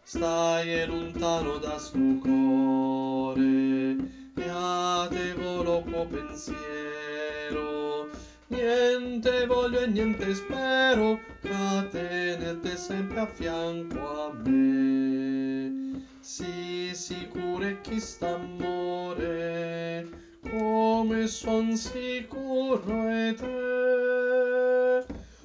stai lontano da stu core, e a te volo co pensiero, niente voglio e niente spero, a tenerti sempre a fianco a me. Sii sicuro chi sta amore, come son sicuro e te.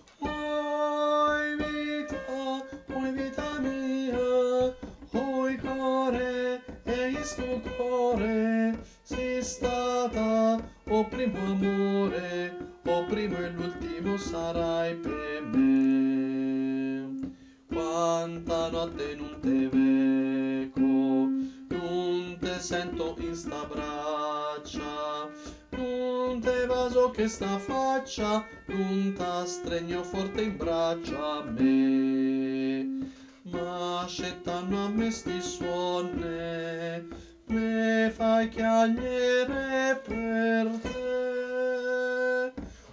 Oi vita mia, oi core, e stu core, si stata, o primo amore, o primo e l'ultimo sarai per me. Quanta notte non te veco, non te sento in sta braccia, non te vaso che sta faccia, non ta stregno forte in braccia a me. Ma scettano a me sti suonne, me fai chiagnere per te.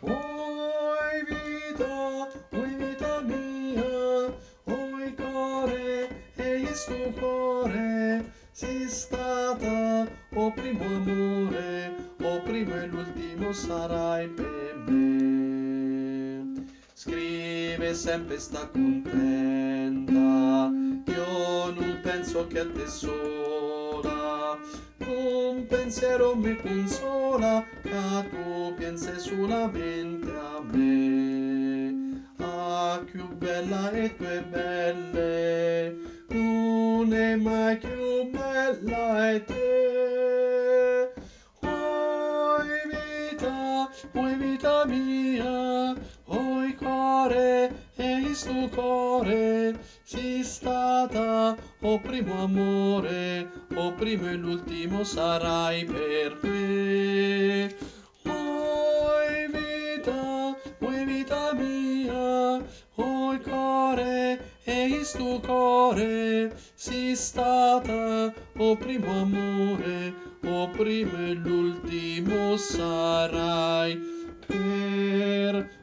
Oi vita mia, oi core, e stu core, si stata, o primo amore, o primo e l'ultimo sarai per me. Scrive sempre sta contenta, io non penso che a te sola, un pensiero mi consola, che tu pensi solamente a me. Ah, più bella e tu è belle, non è mai più bella e te. Oi vita mia, oi core, e stu core, si stata, o primo amore, o primo e l'ultimo sarai per me. Oi vita mia, oi core, e stu core, si stata, o primo amore, o primo e l'ultimo sarai per